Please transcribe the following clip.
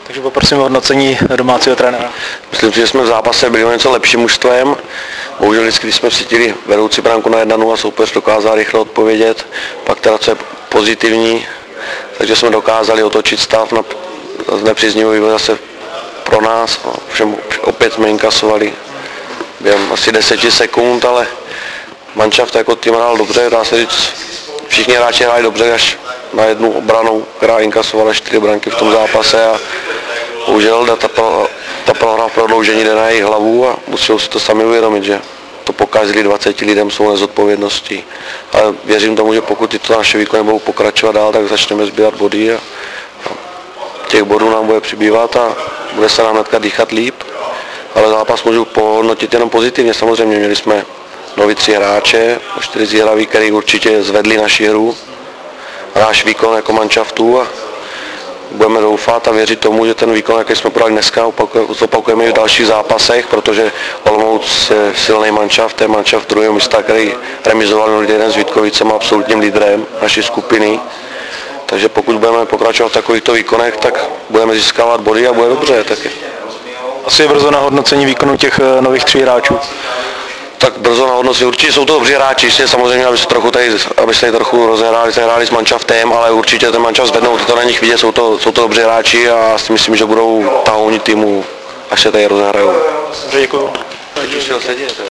Takže poprosím o hodnocení domácího trenéra. Myslím si, že jsme v zápase byli o něco lepším mužstvem. Bohužel vždycky, když jsme cítili vedoucí branku na 1-0, soupeř dokázal rychle odpovědět. Pak teda, co je pozitivní, takže jsme dokázali otočit stav na nepříznivý zase pro nás. Všem opět jsme inkasovali během asi 10 sekund, ale manšaft jako tým hrál dobře, dá se říct, všichni hráči hráli dobře až na jednu obranu, která inkasovala 4 branky v tom zápase a bohužel ta prohra v prodloužení jde na jejich hlavu a musí si to sami uvědomit, že to pokazili 20 lidem svou nezodpovědností. Ale věřím tomu, že pokud tyto naše výkony budou pokračovat dál, tak začneme sbírat body a těch bodů nám bude přibývat a bude se nám hnedka dýchat líp. Ale zápas můžu pohodnotit jenom pozitivně, samozřejmě měli jsme noví 3 hráče, 4 zíraví, který určitě zvedli naši hru, náš výkon jako manšaftu a budeme doufat a věřit tomu, že ten výkon, jaký jsme podali dneska, opakujeme i v dalších zápasech, protože Olomouc je silný manšaft, to je manšaft druhého místa, který remizoval minulý týden s Vítkovicem, absolutním lídrem naší skupiny. Takže pokud budeme pokračovat v takovýchto výkonech, tak budeme získávat body a bude dobře taky. Asi je brzo na hodnocení výkonu těch nových 3 hráčů. Tak brzo na hodnocení, určitě jsou to dobří hráči, samozřejmě, aby se tady trochu rozehráli s manšaftem, ale určitě ten manšaft zvednou, to na nich vidět, jsou to dobří hráči a si myslím, že budou tahouni týmu, až se tady rozehrajou. Děkuju.